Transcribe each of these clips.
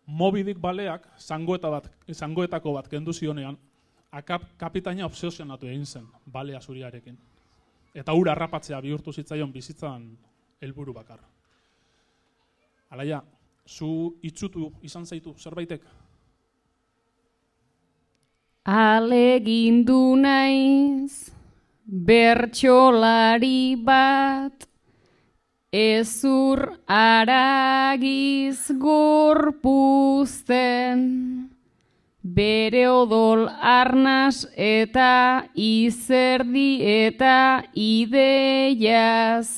Moby Dick baleak zangoetako bat kendu zionean, kapitaina obsesionatu egin zen balea zuriarekin. Eta ura harrapatzea bihurtu zitzaion bizitzan helburu bakar. Alaia, zu itsutu izan zaitu zerbaitek? Alegindu naiz bertsolari bat, ezur haragiz gorpuzten, bere odol arnas eta izerdi eta ideiaz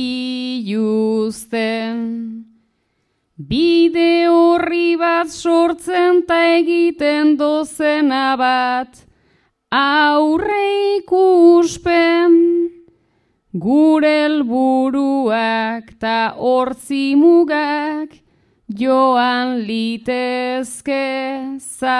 biluzten. Bide horri bat sortzen ta egiten dozena bat, aurre ikuspen, gure helburuak ta hortzi mugak, joan litezke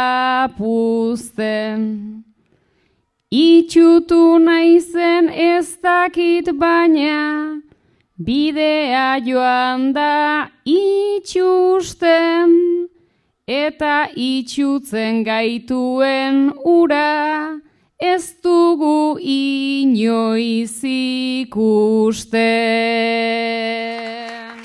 zapuzten. Itxutu naizen ez dakit baina, bidea joan da itxusten, eta itxutzen gaituen ura, ez dugu inoiz ikusten.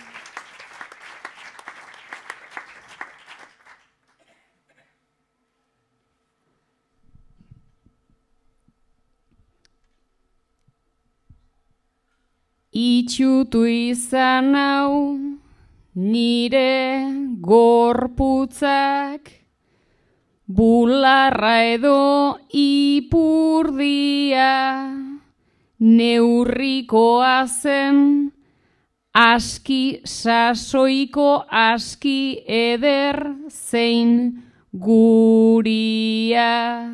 Itxutu izan hau nire gorputzak, bularra edo ipurdia, neurrikoa zen, aski sasoiko aski eder zein guria.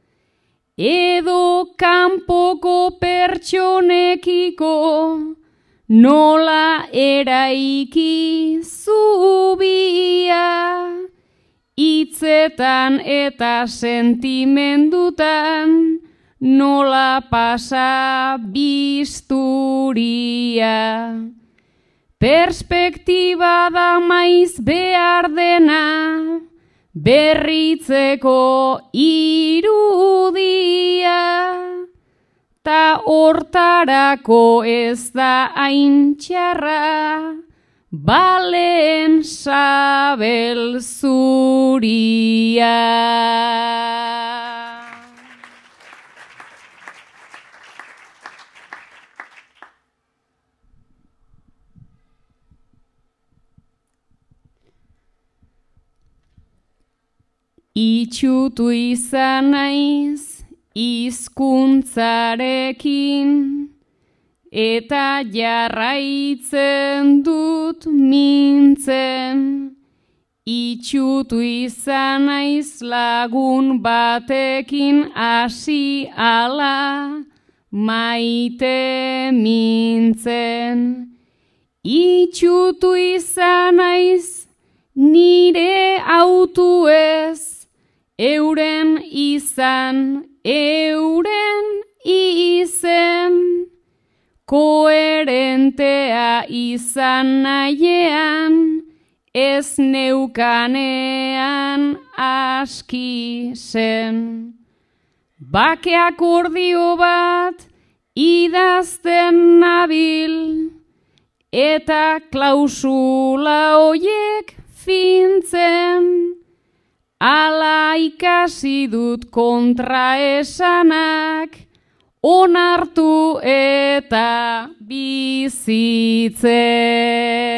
Edo kanpoko pertsonekiko nola eraiki zubia, hitzetan eta sentimendutan nola pasa bisturia. Perspektiba da maiz behar dena, berritzeko irudia, ta hortarako ez da hain txarra, baleen sabel zuria. Itxutu izan naiz hizkuntzarekin, eta jarraitzen dut mintzen. Itxutu izan naiz lagun batekin hasi ala maite mintzen. Itxutu izan naiz nire autuez, euren izan, euren izen, koherentea izan nahiean, ez neukanean aski zen. Bake akordio bat idazten nabil, eta klausula hoiek fintzen, ala ikasi dut kontraesanak, onartu eta bizitzen.